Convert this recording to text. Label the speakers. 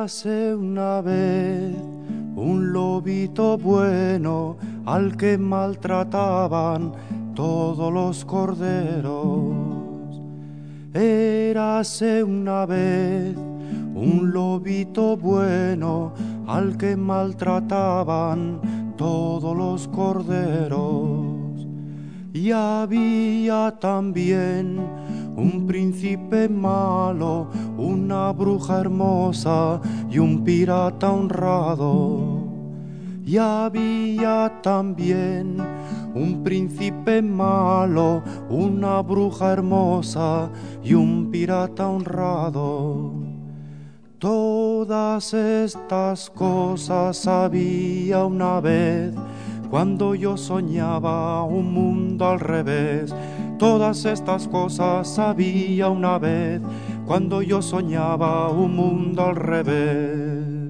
Speaker 1: Érase una vez un lobito bueno al que maltrataban todos los corderos. Érase una vez un lobito bueno al que maltrataban todos los corderos. Y había también un príncipe malo, una bruja hermosa y un pirata honrado. Y había también un príncipe malo, una bruja hermosa y un pirata honrado. Todas estas cosas había una vez, cuando yo soñaba un mundo al revés. Todas estas cosas había una vez, cuando yo soñaba un mundo al revés.